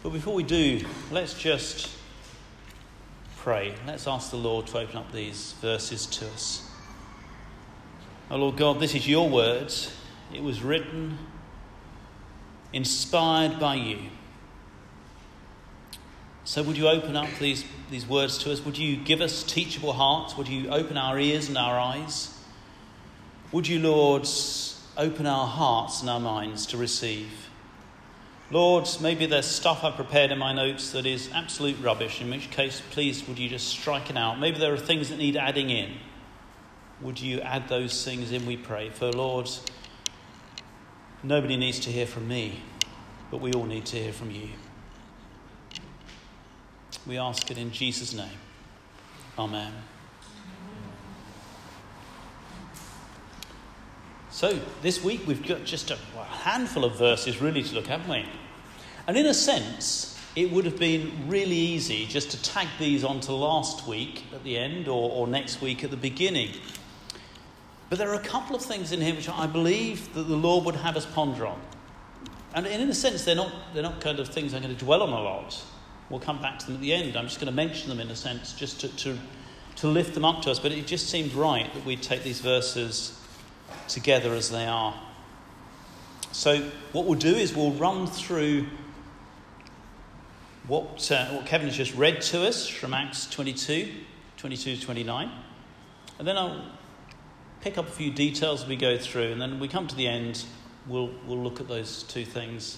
But before we do, let's just pray. Let's ask the Lord to open up these verses to us. Oh Lord God, this is your word. It was written, inspired by you. So would you open up these words to us? Would you give us teachable hearts? Would you open our ears and our eyes? Would you, Lord, open our hearts and our minds to receive? Lord, maybe there's stuff I prepared in my notes that is absolute rubbish, in which case, please, would you just strike it out? Maybe there are things that need adding in. Would you add those things in, we pray? For, Lord, nobody needs to hear from me, but we all need to hear from you. We ask it in Jesus' name. Amen. So this week we've got just a handful of verses really to look at, haven't we? And in a sense, it would have been really easy just to tag these onto last week at the end or next week at the beginning. But there are a couple of things in here which I believe that the Lord would have us ponder on. And in a sense, they're not kind of things I'm going to dwell on a lot. We'll come back to them at the end. I'm just going to mention them in a sense just to lift them up to us. But it just seemed right that we'd take these verses together as they are. So what we'll do is we'll run through what Kevin has just read to us from Acts 22 to 29. And then I'll pick up a few details as we go through. And then when we come to the end, we'll look at those two things.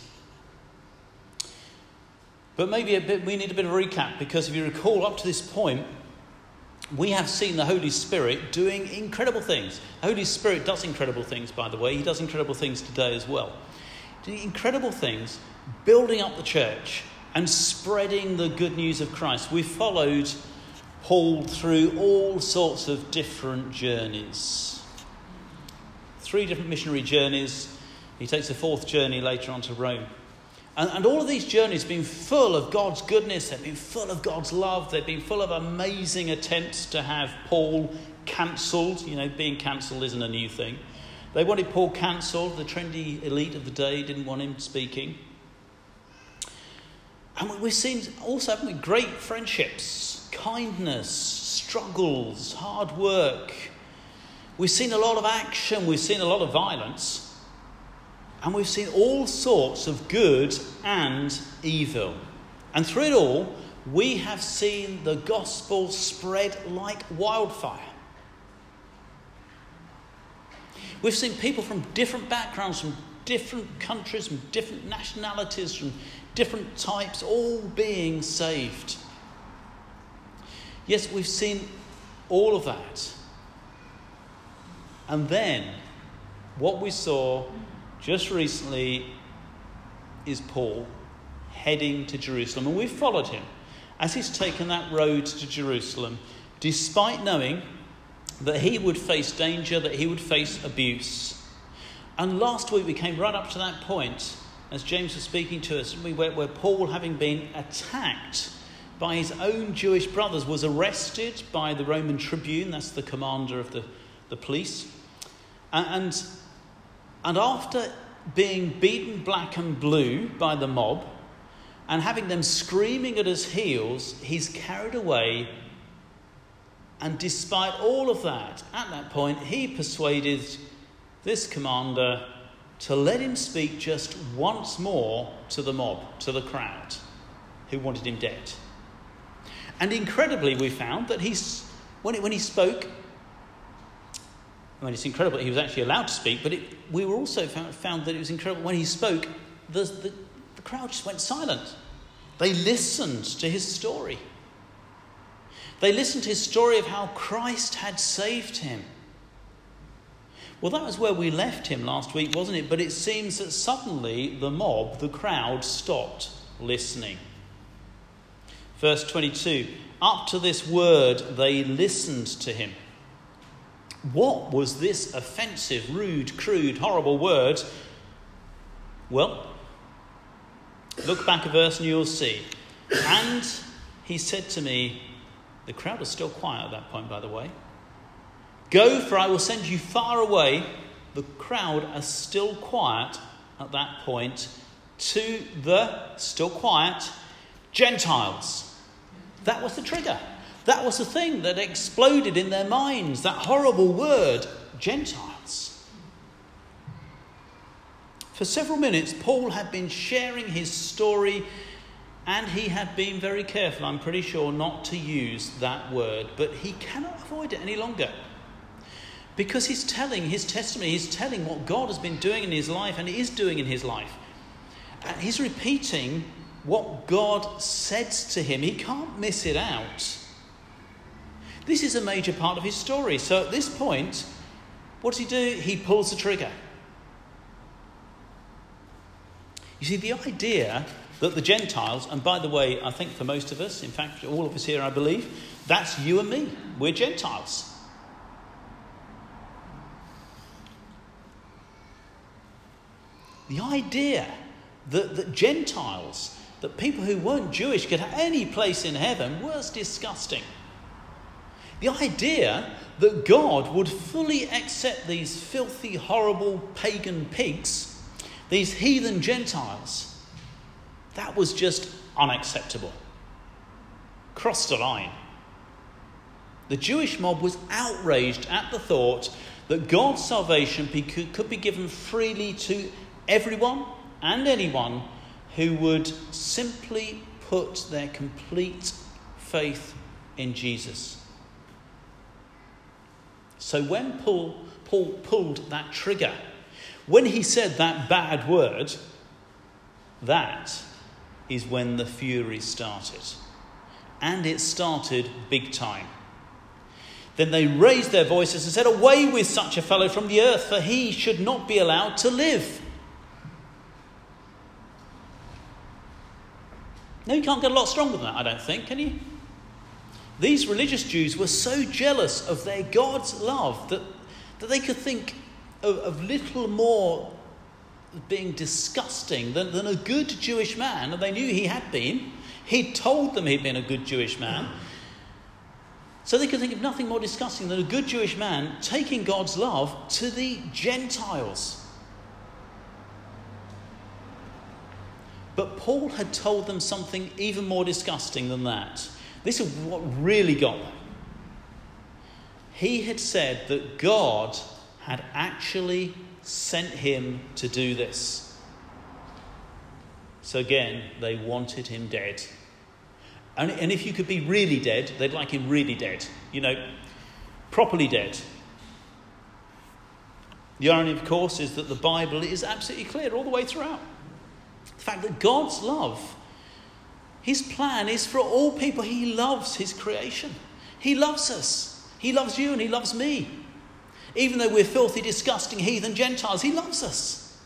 But maybe we need a bit of a recap, because if you recall, up to this point, we have seen the Holy Spirit doing incredible things. The Holy Spirit does incredible things, by the way. He does incredible things today as well. Doing incredible things, building up the church and spreading the good news of Christ. We followed Paul through all sorts of different journeys. 3 different missionary journeys. He takes a 4th journey later on to Rome. And all of these journeys have been full of God's goodness. They've been full of God's love. They've been full of amazing attempts to have Paul cancelled. You know, being cancelled isn't a new thing. They wanted Paul cancelled. The trendy elite of the day didn't want him speaking. And we've seen also, haven't we, great friendships, kindness, struggles, hard work. We've seen a lot of action. We've seen a lot of violence. And we've seen all sorts of good and evil. And through it all, we have seen the gospel spread like wildfire. We've seen people from different backgrounds, from different countries, from different nationalities, from different types, all being saved. Yes, we've seen all of that. And then what we saw just recently is Paul heading to Jerusalem. And we've followed him as he's taken that road to Jerusalem, despite knowing that he would face danger, that he would face abuse. And last week we came right up to that point, as James was speaking to us, where Paul, having been attacked by his own Jewish brothers, was arrested by the Roman tribune, that's the commander of the police. And after being beaten black and blue by the mob and having them screaming at his heels, he's carried away. And despite all of that, at that point, he persuaded this commander to let him speak just once more to the mob, to the crowd who wanted him dead. And incredibly, we found that when he spoke, I mean, it's incredible he was actually allowed to speak, but we were also found that it was incredible when he spoke, the crowd just went silent. They listened to his story. They listened to his story of how Christ had saved him. Well, that was where we left him last week, wasn't it? But it seems that suddenly the mob, the crowd, stopped listening. Verse 22, up to this word they listened to him. What was this offensive, rude, crude, horrible word? Well, look back a verse and you'll see. And he said to me, the crowd was still quiet at that point, by the way. Go, for I will send you far away. The crowd are still quiet at that point. to the, still quiet, Gentiles. That was the trigger. That was the thing that exploded in their minds, that horrible word, Gentiles. For several minutes, Paul had been sharing his story, and he had been very careful, I'm pretty sure, not to use that word. But he cannot avoid it any longer. Because he's telling his testimony, he's telling what God has been doing in his life and is doing in his life. And he's repeating what God said to him. He can't miss it out. This is a major part of his story. So at this point, what does he do? He pulls the trigger. You see, the idea that the Gentiles, and by the way, I think for most of us, in fact, all of us here, I believe, that's you and me. We're Gentiles. The idea that Gentiles, that people who weren't Jewish could have any place in heaven was disgusting. The idea that God would fully accept these filthy, horrible pagan pigs, these heathen Gentiles, that was just unacceptable. Crossed the line. The Jewish mob was outraged at the thought that God's salvation could be given freely to everyone and anyone who would simply put their complete faith in Jesus. So when Paul pulled that trigger, when he said that bad word, that is when the fury started. And it started big time. Then they raised their voices and said, "Away with such a fellow from the earth, for he should not be allowed to live." No, you can't get a lot stronger than that, I don't think, can you? These religious Jews were so jealous of their God's love that they could think of little more being disgusting than a good Jewish man. And they knew he had been. He'd told them he'd been a good Jewish man. So they could think of nothing more disgusting than a good Jewish man taking God's love to the Gentiles. But Paul had told them something even more disgusting than that. This is what really got them. He had said that God had actually sent him to do this. So again, they wanted him dead. And if you could be really dead, they'd like him really dead. You know, properly dead. The irony, of course, is that the Bible is absolutely clear all the way throughout. The fact that God's love, his plan is for all people. He loves his creation. He loves us. He loves you and he loves me. Even though we're filthy, disgusting, heathen Gentiles, he loves us.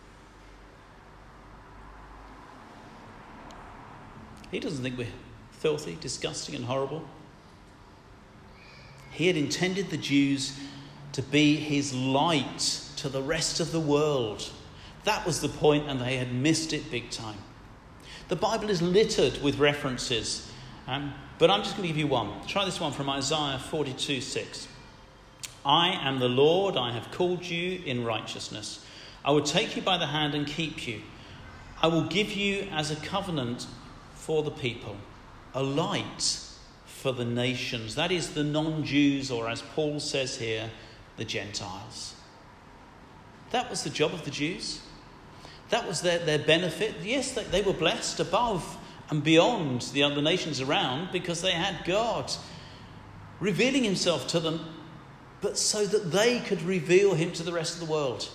He doesn't think we're filthy, disgusting and horrible. He had intended the Jews to be his light to the rest of the world. That was the point, and they had missed it big time. The Bible is littered with references, but I'm just going to give you one. Try this one from Isaiah 42:6. "I am the Lord, I have called you in righteousness. I will take you by the hand and keep you. I will give you as a covenant for the people, a light for the nations." That is the non-Jews, or as Paul says here, the Gentiles. That was the job of the Jews. That was their benefit. Yes, they were blessed above and beyond the other nations around because they had God revealing himself to them, but so that they could reveal him to the rest of the world.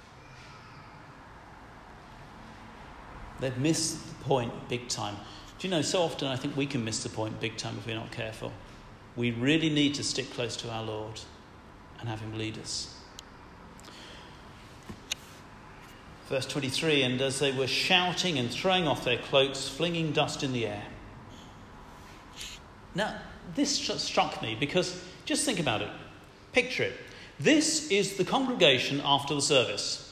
They've missed the point big time. Do you know, so often I think we can miss the point big time if we're not careful. We really need to stick close to our Lord and have him lead us. Verse 23, "And as they were shouting and throwing off their cloaks, flinging dust in the air." Now, this struck me because just think about it. Picture it. This is the congregation after the service.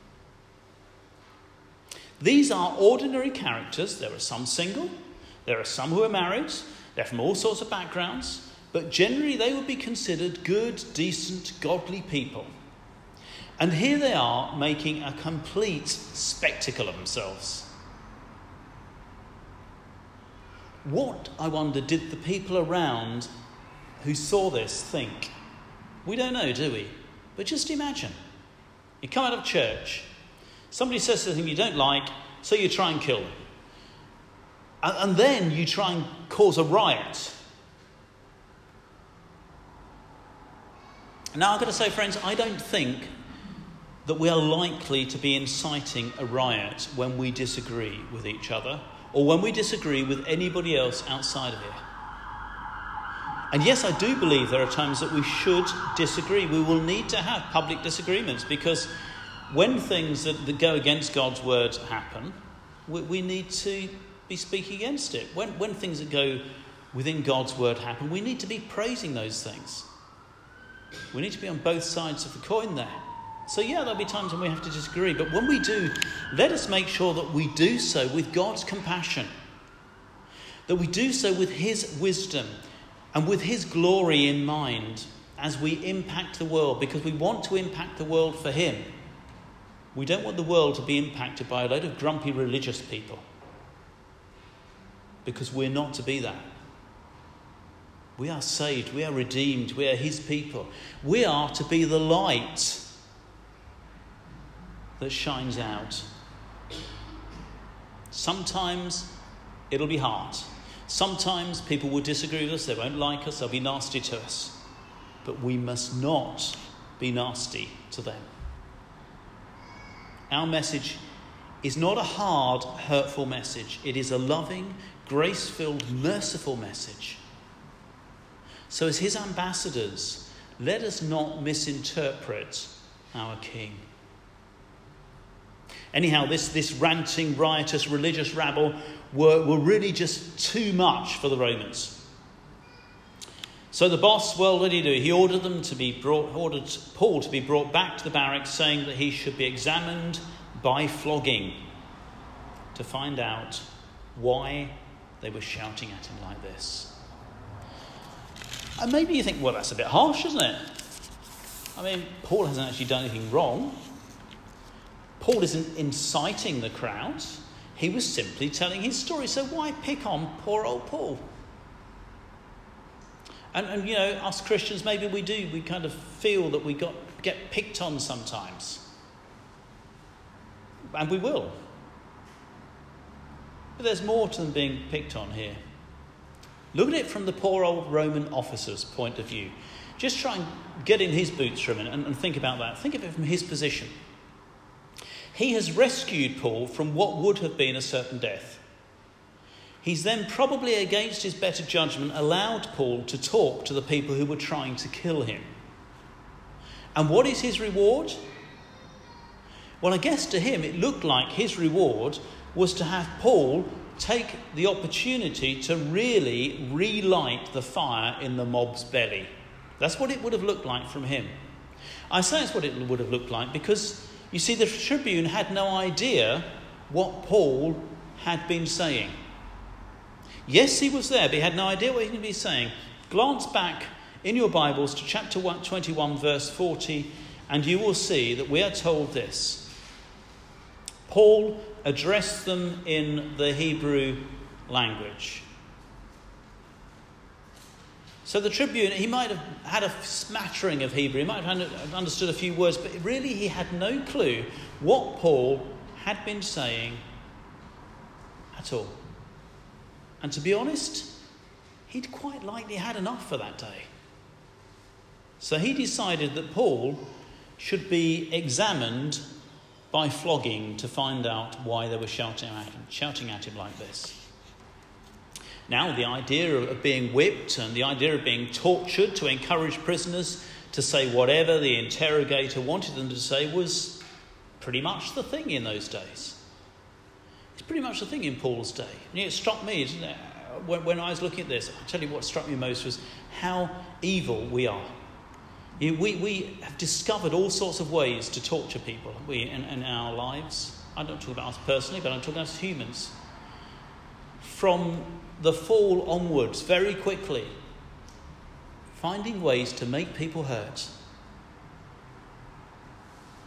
These are ordinary characters. There are some single. There are some who are married. They're from all sorts of backgrounds. But generally they would be considered good, decent, godly people. And here they are making a complete spectacle of themselves. What, I wonder, did the people around who saw this think? We don't know, do we? But just imagine. You come out of church, somebody says something you don't like, so you try and kill them. And then you try and cause a riot. Now, I've got to say, friends, I don't think that we are likely to be inciting a riot when we disagree with each other or when we disagree with anybody else outside of here. And yes, I do believe there are times that we should disagree. We will need to have public disagreements because when things that go against God's word happen, we need to be speaking against it. When things that go within God's word happen, we need to be praising those things. We need to be on both sides of the coin there. So yeah, there'll be times when we have to disagree. But when we do, let us make sure that we do so with God's compassion. That we do so with his wisdom and with his glory in mind as we impact the world. Because we want to impact the world for him. We don't want the world to be impacted by a load of grumpy religious people. Because we're not to be that. We are saved, we are redeemed, we are his people. We are to be the light that shines out. Sometimes it'll be hard. Sometimes people will disagree with us, they won't like us, they'll be nasty to us. But we must not be nasty to them. Our message is not a hard, hurtful message. It is a loving, grace-filled, merciful message. So as his ambassadors, let us not misinterpret our King. Anyhow, this ranting, riotous, religious rabble were really just too much for the Romans. So the boss, well, what did he do? He ordered Paul to be brought back to the barracks, saying that he should be examined by flogging to find out why they were shouting at him like this. And maybe you think, well, that's a bit harsh, isn't it? I mean, Paul hasn't actually done anything wrong. Paul isn't inciting the crowds. He was simply telling his story. So why pick on poor old Paul? And you know, us Christians, maybe we do. We kind of feel that we get picked on sometimes. And we will. But there's more to them being picked on here. Look at it from the poor old Roman officer's point of view. Just try and get in his boots for a minute and think about that. Think of it from his position. He has rescued Paul from what would have been a certain death. He's then, probably against his better judgment, allowed Paul to talk to the people who were trying to kill him. And what is his reward? Well, I guess to him it looked like his reward was to have Paul take the opportunity to really relight the fire in the mob's belly. That's what it would have looked like from him. I say it's what it would have looked like because, you see, the tribune had no idea what Paul had been saying. Yes, he was there, but he had no idea what he had been saying. Glance back in your Bibles to chapter 21, verse 40, and you will see that we are told this. Paul addressed them in the Hebrew language. So the tribune, he might have had a smattering of Hebrew, he might have understood a few words, but really he had no clue what Paul had been saying at all. And to be honest, he'd quite likely had enough for that day. So he decided that Paul should be examined by flogging to find out why they were shouting at him like this. Now, the idea of being whipped and the idea of being tortured to encourage prisoners to say whatever the interrogator wanted them to say was pretty much the thing in those days. It's pretty much the thing in Paul's day. And it struck me, didn't it? When I was looking at this, I'll tell you what struck me most was how evil we are. We have discovered all sorts of ways to torture people in our lives. I don't talk about us personally, but I'm talking about us humans. From the fall onwards, very quickly, finding ways to make people hurt.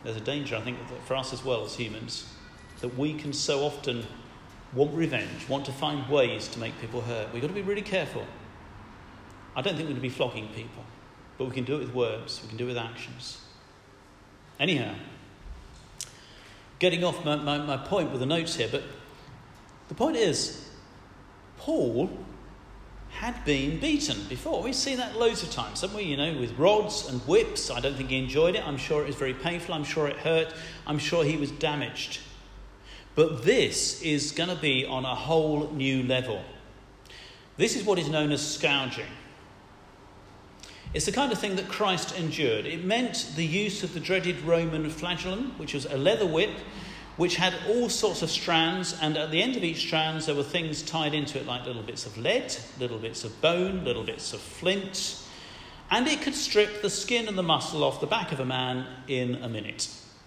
There's a danger, I think, for us as well as humans, that we can so often want revenge, want to find ways to make people hurt. We've got to be really careful. I don't think we're going to be flogging people, but we can do it with words, we can do it with actions. Anyhow, getting off my point with the notes here, but the point is, Paul had been beaten before. We've seen that loads of times, haven't we? With rods and whips. I don't think he enjoyed it. I'm sure it was very painful. I'm sure it hurt. I'm sure he was damaged. But this is going to be on a whole new level. This is what is known as scourging. It's the kind of thing that Christ endured. It meant the use of the dreaded Roman flagellum, which was a leather whip, which had all sorts of strands, and at the end of each strand there were things tied into it like little bits of lead, little bits of bone, little bits of flint, and it could strip the skin and the muscle off the back of a man in a minute.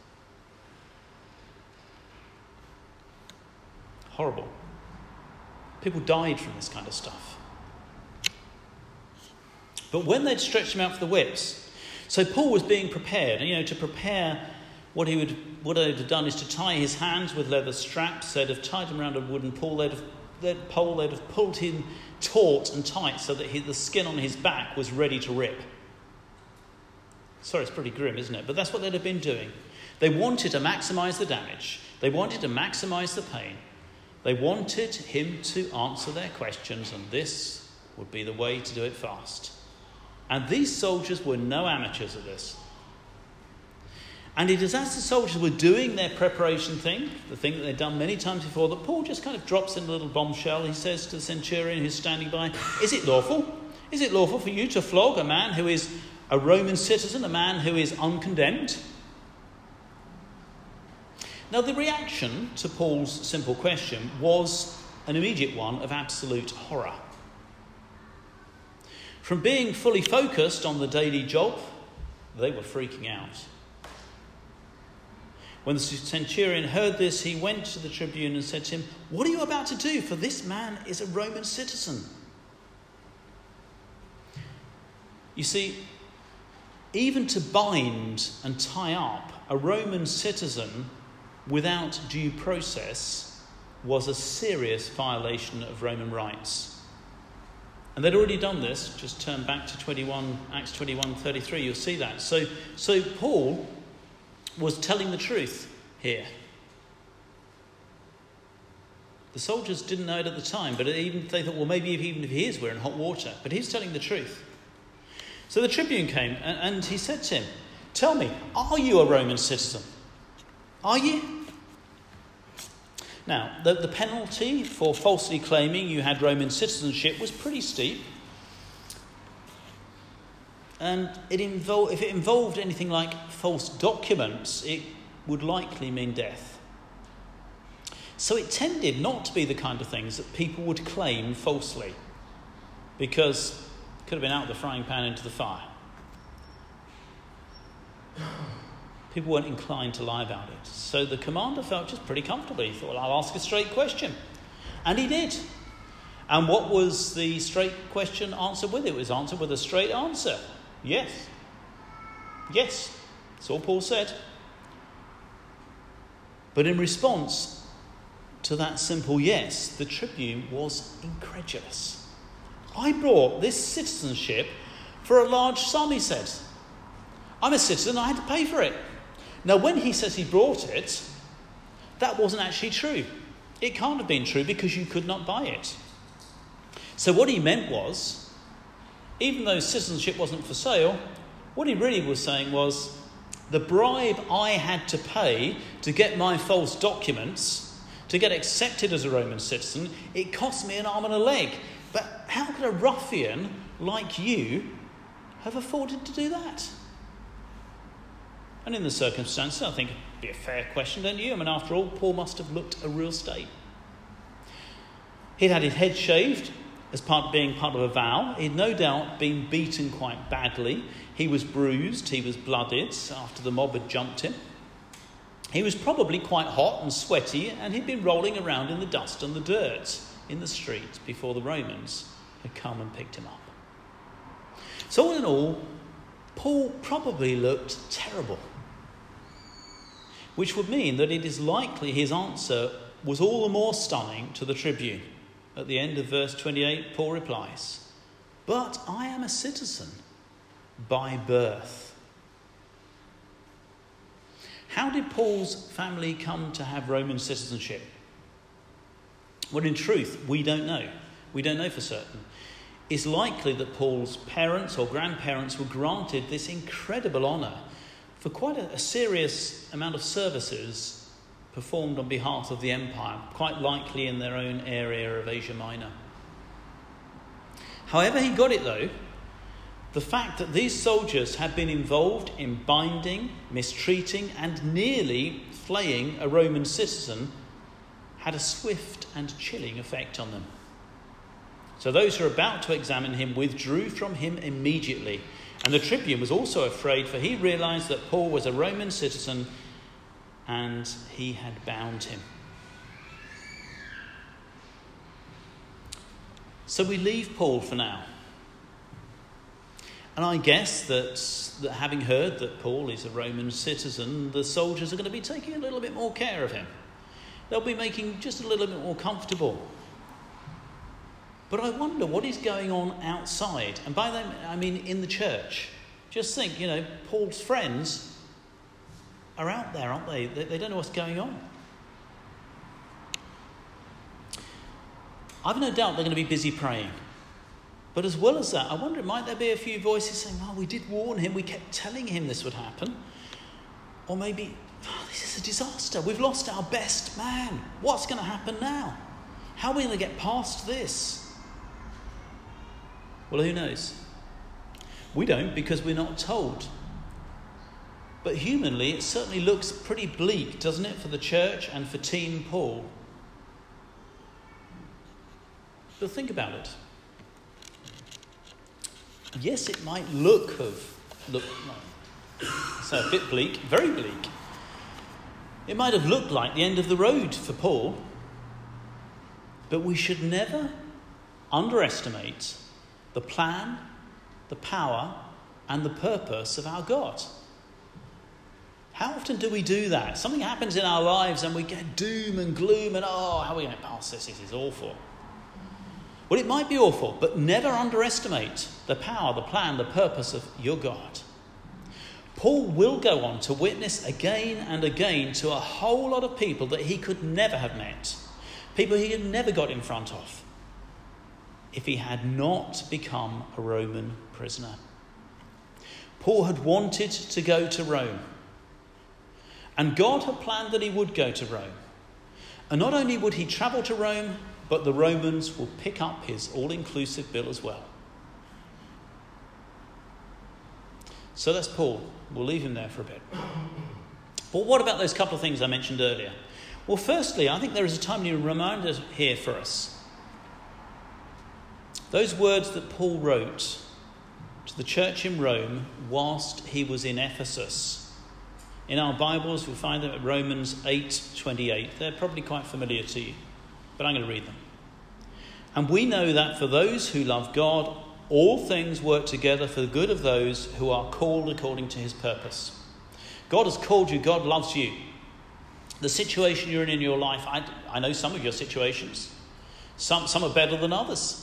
Horrible. People died from this kind of stuff. But when they'd stretched him out for the whips, so Paul was being prepared, to prepare what they'd have done is to tie his hands with leather straps. They'd have tied him around a wooden pole. They'd have pulled him taut and tight so that the skin on his back was ready to rip. Sorry, it's pretty grim, isn't it? But that's what they'd have been doing. They wanted to maximise the damage. They wanted to maximise the pain. They wanted him to answer their questions, and this would be the way to do it fast. And these soldiers were no amateurs at this. And it is as the soldiers were doing their preparation thing, the thing that they'd done many times before, that Paul just kind of drops in a little bombshell. He says to the centurion who's standing by, "Is it lawful? Is it lawful for you to flog a man who is a Roman citizen, a man who is uncondemned?" Now, the reaction to Paul's simple question was an immediate one of absolute horror. From being fully focused on the daily job, they were freaking out. When the centurion heard this, he went to the tribune and said to him, "What are you about to do? For this man is a Roman citizen." You see, even to bind and tie up a Roman citizen without due process was a serious violation of Roman rights. And they'd already done this. Just turn back to Acts 21:33, you'll see that. So Paul was telling the truth here. The soldiers didn't know it at the time, but they thought, well, maybe even if he is, we're in hot water. But he's telling the truth. So the tribune came and he said to him, "Tell me, are you a Roman citizen? Are you?" Now, the penalty for falsely claiming you had Roman citizenship was pretty steep. And if it involved anything like false documents, it would likely mean death. So it tended not to be the kind of things that people would claim falsely, because it could have been out of the frying pan into the fire. People weren't inclined to lie about it. So the commander felt just pretty comfortable. He thought, well, I'll ask a straight question. And he did. And what was the straight question answered with? It was answered with a straight answer. Yes. Yes. That's all Paul said. But in response to that simple yes, the tribune was incredulous. "I brought this citizenship for a large sum," he said. "I'm a citizen, I had to pay for it." Now, when he says he brought it, that wasn't actually true. It can't have been true because you could not buy it. So what he meant was, even though citizenship wasn't for sale, what he really was saying was, the bribe I had to pay to get my false documents, to get accepted as a Roman citizen, it cost me an arm and a leg. But how could a ruffian like you have afforded to do that? And in the circumstances, I think it'd be a fair question, don't you? I mean, after all, Paul must have looked a real state. He'd had his head shaved as being part of a vow. He'd no doubt been beaten quite badly. He was bruised, he was blooded after the mob had jumped him. He was probably quite hot and sweaty, and he'd been rolling around in the dust and the dirt in the street before the Romans had come and picked him up. So all in all, Paul probably looked terrible. which would mean that it is likely his answer was all the more stunning to the tribune. At the end of verse 28, Paul replies, "But I am a citizen by birth." How did Paul's family come to have Roman citizenship? Well, in truth, we don't know. We don't know for certain. It's likely that Paul's parents or grandparents were granted this incredible honour for quite a serious amount of services performed on behalf of the empire, quite likely in their own area of Asia Minor. However he got it though, the fact that these soldiers had been involved in binding, mistreating and nearly flaying a Roman citizen had a swift and chilling effect on them. So those who were about to examine him withdrew from him immediately. And the tribune was also afraid, for he realised that Paul was a Roman citizen and he had bound him. So we leave Paul for now. And I guess that having heard that Paul is a Roman citizen, the soldiers are going to be taking a little bit more care of him. They'll be making just a little bit more comfortable. But I wonder what is going on outside. And by that, I mean in the church. Just think, Paul's friends are out there, aren't they? They don't know what's going on. I've no doubt they're going to be busy praying. But as well as that, I wonder, might there be a few voices saying, "Oh, we did warn him. We kept telling him this would happen." Or maybe, "This is a disaster. We've lost our best man. What's going to happen now? How are we going to get past this?" Well, who knows? We don't, because we're not told. But humanly, it certainly looks pretty bleak, doesn't it, for the church and for Team Paul? But think about it. Yes, it might look a bit bleak, very bleak. It might have looked like the end of the road for Paul. But we should never underestimate the plan, the power, and the purpose of our God. How often do we do that? Something happens in our lives and we get doom and gloom and, how are we going to pass this? This is awful. Well, it might be awful, but never underestimate the power, the plan, the purpose of your God. Paul will go on to witness again and again to a whole lot of people that he could never have met, people he had never got in front of, if he had not become a Roman prisoner. Paul had wanted to go to Rome, and God had planned that he would go to Rome. And not only would he travel to Rome, but the Romans will pick up his all-inclusive bill as well. So that's Paul. We'll leave him there for a bit. But what about those couple of things I mentioned earlier? Well, firstly, I think there is a timely reminder here for us. Those words that Paul wrote to the church in Rome whilst he was in Ephesus. In our Bibles, we find them at Romans 8:28. They're probably quite familiar to you, but I'm going to read them. "And we know that for those who love God, all things work together for the good of those who are called according to his purpose." God has called you. God loves you. The situation you're in your life, I know some of your situations. Some are better than others.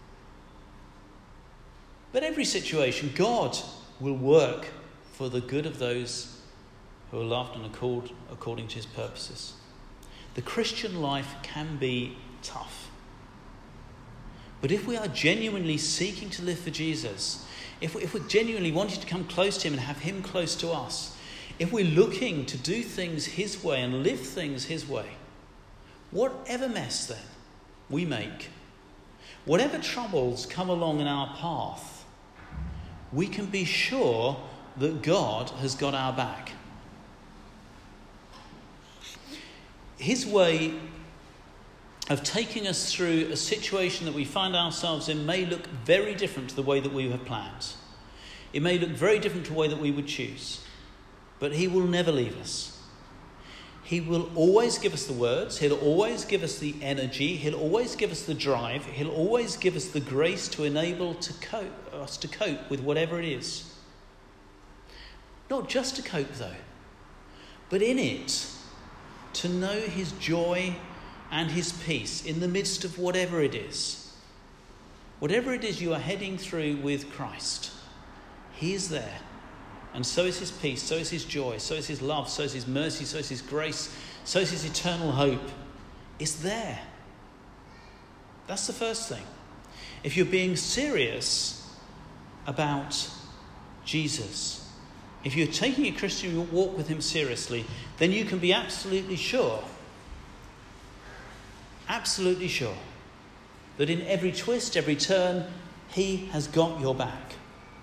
But every situation, God will work for the good of those who are loved and are called according to his purposes. The Christian life can be tough. But if we are genuinely seeking to live for Jesus, if we're genuinely wanting to come close to him and have him close to us, if we're looking to do things his way and live things his way, whatever mess then we make, whatever troubles come along in our path, we can be sure that God has got our back. His way of taking us through a situation that we find ourselves in may look very different to the way that we have planned. It may look very different to the way that we would choose. But he will never leave us. He will always give us the words. He'll always give us the energy. He'll always give us the drive. He'll always give us the grace to enable us to cope with whatever it is. Not just to cope, though, but in it, to know his joy and his peace in the midst of whatever it is. Whatever it is you are heading through with Christ, he is there. And so is his peace, so is his joy, so is his love, so is his mercy, so is his grace, so is his eternal hope. It's there. That's the first thing. If you're being serious about Jesus, if you're taking a Christian walk with him seriously, then you can be absolutely sure that in every twist, every turn, he has got your back.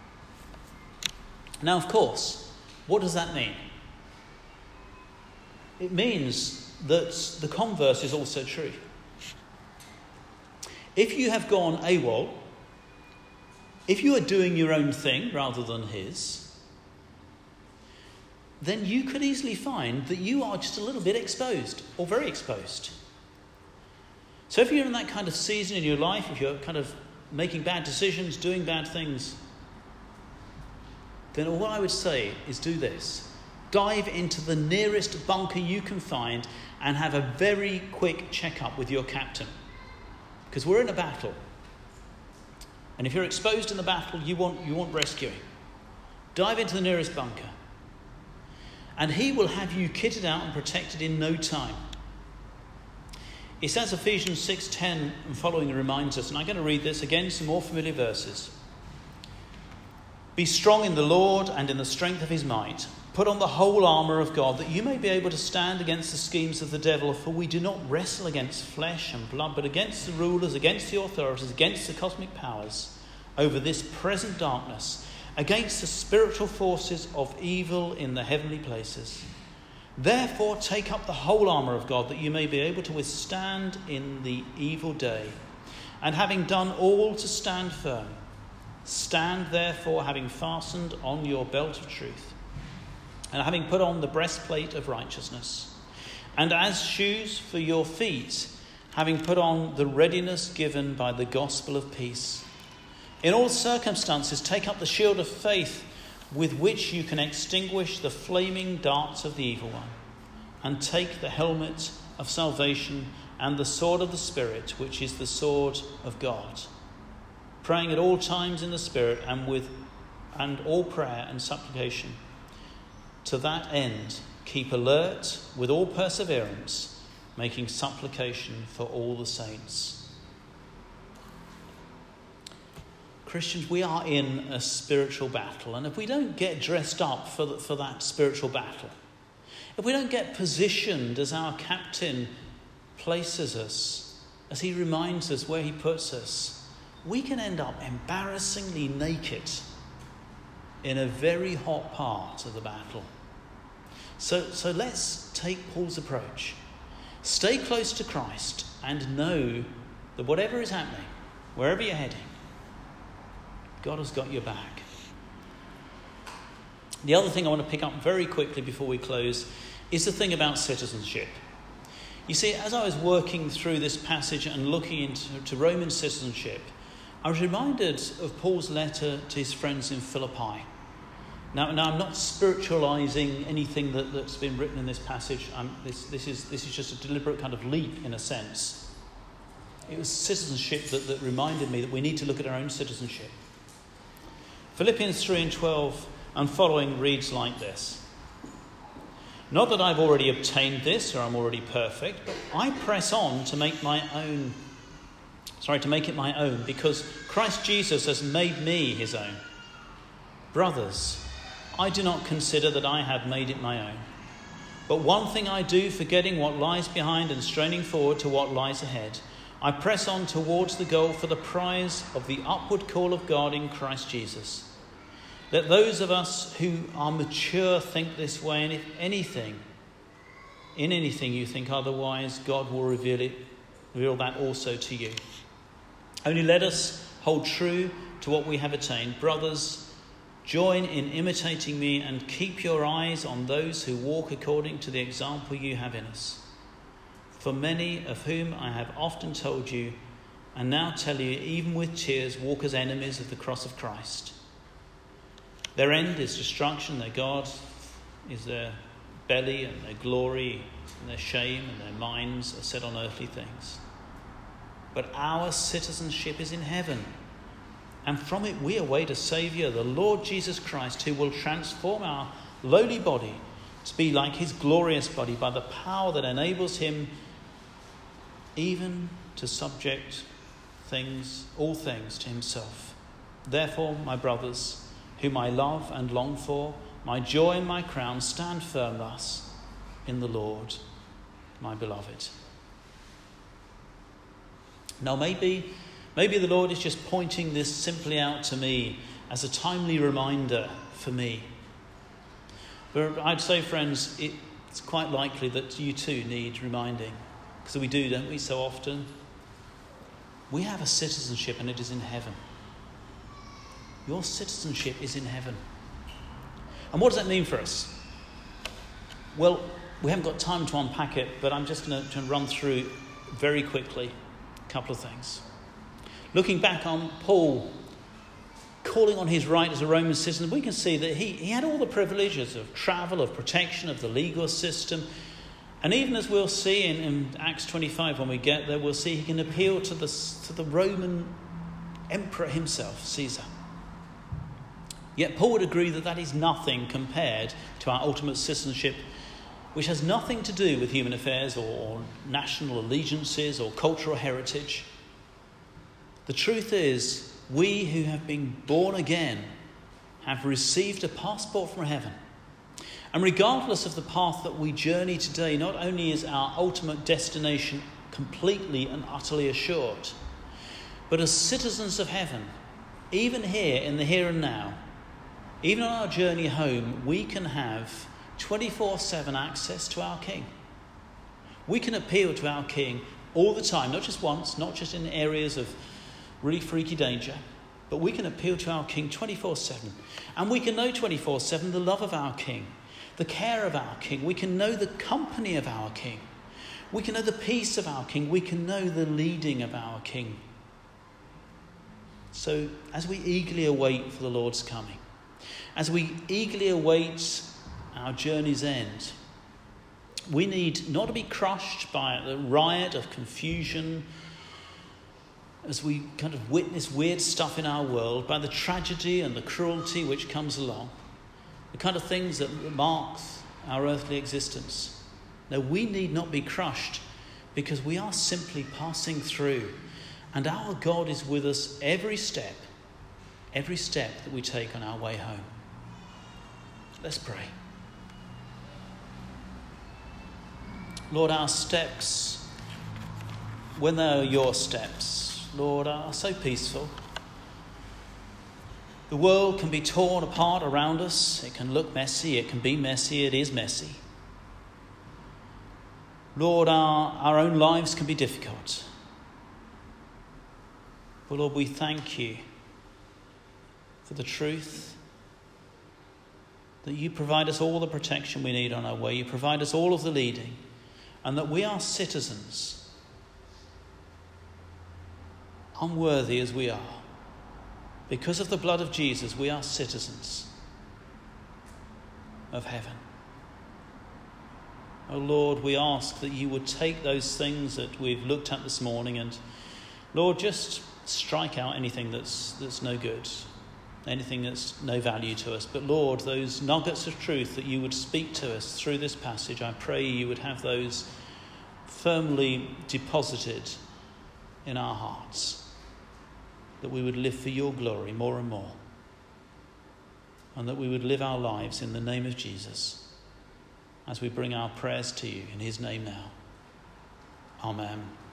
Now, of course, what does that mean? It means that the converse is also true. If you have gone AWOL, if you are doing your own thing rather than his, then you could easily find that you are just a little bit exposed, or very exposed. So if you're in that kind of season in your life, if you're kind of making bad decisions, doing bad things, then all I would say is do this. Dive into the nearest bunker you can find and have a very quick checkup with your captain. Because we're in a battle. And if you're exposed in the battle, you want rescuing. Dive into the nearest bunker. And he will have you kitted out and protected in no time. It says Ephesians 6:10 and following reminds us, and I'm going to read this again, some more familiar verses. Be strong in the Lord and in the strength of his might. Put on the whole armour of God, that you may be able to stand against the schemes of the devil. For we do not wrestle against flesh and blood, but against the rulers, against the authorities, against the cosmic powers over this present darkness, against the spiritual forces of evil in the heavenly places. Therefore take up the whole armour of God, that you may be able to withstand in the evil day. And having done all to stand firm, stand therefore, having fastened on your belt of truth, and having put on the breastplate of righteousness, and as shoes for your feet, having put on the readiness given by the gospel of peace. In all circumstances, take up the shield of faith, with which you can extinguish the flaming darts of the evil one, and take the helmet of salvation and the sword of the Spirit, which is the sword of God, praying at all times in the Spirit and all prayer and supplication. To that end, keep alert with all perseverance, making supplication for all the saints. Christians, we are in a spiritual battle, and if we don't get dressed up for that spiritual battle, if we don't get positioned as our captain places us, as he reminds us where he puts us, we can end up embarrassingly naked in a very hot part of the battle. So let's take Paul's approach. Stay close to Christ and know that whatever is happening, wherever you're heading, God has got your back. The other thing I want to pick up very quickly before we close is the thing about citizenship. You see, as I was working through this passage and looking into Roman citizenship, I was reminded of Paul's letter to his friends in Philippi. Now I'm not spiritualising anything that's been written in this passage. This is just a deliberate kind of leap in a sense. It was citizenship that reminded me that we need to look at our own citizenship. Philippians 3:12 and following reads like this. Not that I've already obtained this or I'm already perfect, but I press on to make it my own, because Christ Jesus has made me his own. Brothers, I do not consider that I have made it my own. But one thing I do, forgetting what lies behind and straining forward to what lies ahead, I press on towards the goal for the prize of the upward call of God in Christ Jesus. Let those of us who are mature think this way, and if in anything you think otherwise, God will reveal that also to you. Only let us hold true to what we have attained. Brothers, join in imitating me and keep your eyes on those who walk according to the example you have in us. For many of whom I have often told you, and now tell you, even with tears, walk as enemies of the cross of Christ. Their end is destruction, their God is their belly and their glory and their shame and their minds are set on earthly things. But our citizenship is in heaven, and from it we await a Saviour, the Lord Jesus Christ, who will transform our lowly body to be like his glorious body by the power that enables him even to subject all things to himself. Therefore, my brothers, whom I love and long for, my joy and my crown, stand firm thus in the Lord, my beloved. Now maybe the Lord is just pointing this simply out to me as a timely reminder for me. But I'd say, friends, it's quite likely that you too need reminding. Because we do, don't we, so often? We have a citizenship, and it is in heaven. Your citizenship is in heaven. And what does that mean for us? Well, we haven't got time to unpack it, but I'm just going to run through very quickly a couple of things. Looking back on Paul calling on his right as a Roman citizen, we can see that he had all the privileges of travel, of protection, of the legal system. And even as we'll see in Acts 25, when we get there, we'll see he can appeal to the Roman emperor himself, Caesar. Yet Paul would agree that is nothing compared to our ultimate citizenship, which has nothing to do with human affairs or national allegiances or cultural heritage. The truth is, we who have been born again have received a passport from heaven. And regardless of the path that we journey today, not only is our ultimate destination completely and utterly assured, but as citizens of heaven, even here in the here and now, even on our journey home, we can have 24/7 access to our King. We can appeal to our King all the time, not just once, not just in areas of really freaky danger, but we can appeal to our King 24/7. And we can know 24/7 the love of our King, the care of our King. We can know the company of our King. We can know the peace of our King. We can know the leading of our King. So as we eagerly await for the Lord's coming, as we eagerly await our journey's end, we need not to be crushed by the riot of confusion as we kind of witness weird stuff in our world, by the tragedy and the cruelty which comes along, the kind of things that marks our earthly existence. No, we need not be crushed, because we are simply passing through, and our God is with us every step that we take on our way home. Let's pray. Lord, our steps, when they are your steps, Lord, are so peaceful. The world can be torn apart around us. It can look messy. It can be messy. It is messy. Lord, our own lives can be difficult. But Lord, we thank you for the truth that you provide us all the protection we need on our way. You provide us all of the leading, and that we are citizens, unworthy as we are. Because of the blood of Jesus, we are citizens of heaven. Oh Lord, we ask that you would take those things that we've looked at this morning and, Lord, just strike out anything that's no good, anything that's no value to us. But Lord, those nuggets of truth that you would speak to us through this passage, I pray you would have those firmly deposited in our hearts, that we would live for your glory more and more, and that we would live our lives in the name of Jesus as we bring our prayers to you in his name now. Amen.